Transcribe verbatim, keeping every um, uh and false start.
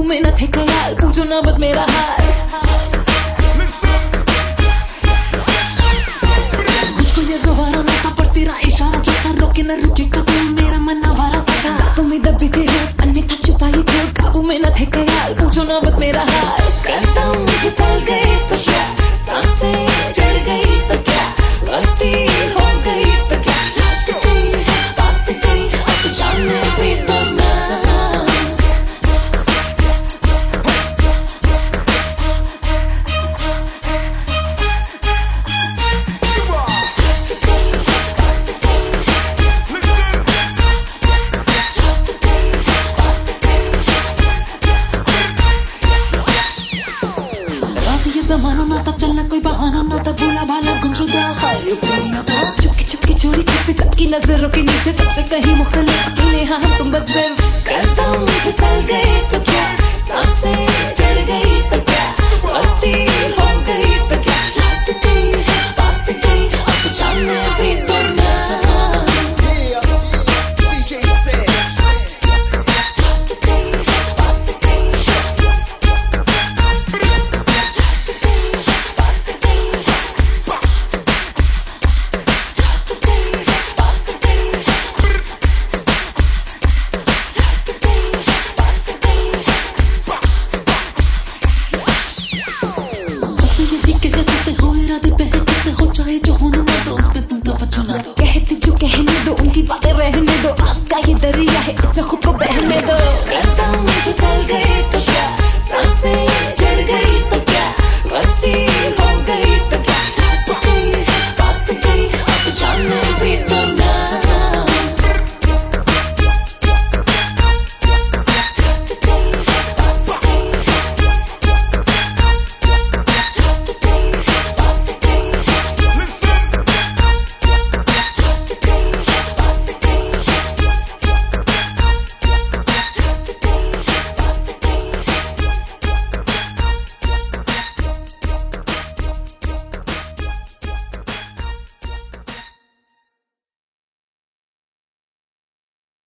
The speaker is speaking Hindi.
में न थे ख्याल, पूछो ना बस मेरा हाल। मुझको ये गवारा ना था, पर तेरा इशारा जो था रोके न रुके कभी, मेरा मन आवारा सा था। तुम्हें दबी थे होठ, अन्यथा छुपाई थे, काबू में न थे ख्याल, पूछो ना बस मेरा हाल। कदम फिसल गए तो क्या, सांसें चढ़ गई तो क्या, गलती हो गई तो क्या, हंस गई बात गई अब जाने भी तो ना। जमाना ना था, चलना कोई बहाना ना था, भूला भाला गुमशुदा चुपकी चुपकी चोरी छुपी सबकी नजरों के नीचे, सबसे कहीं मुख्तलिफ अकेले हाँ हम तुम बस सिर्फ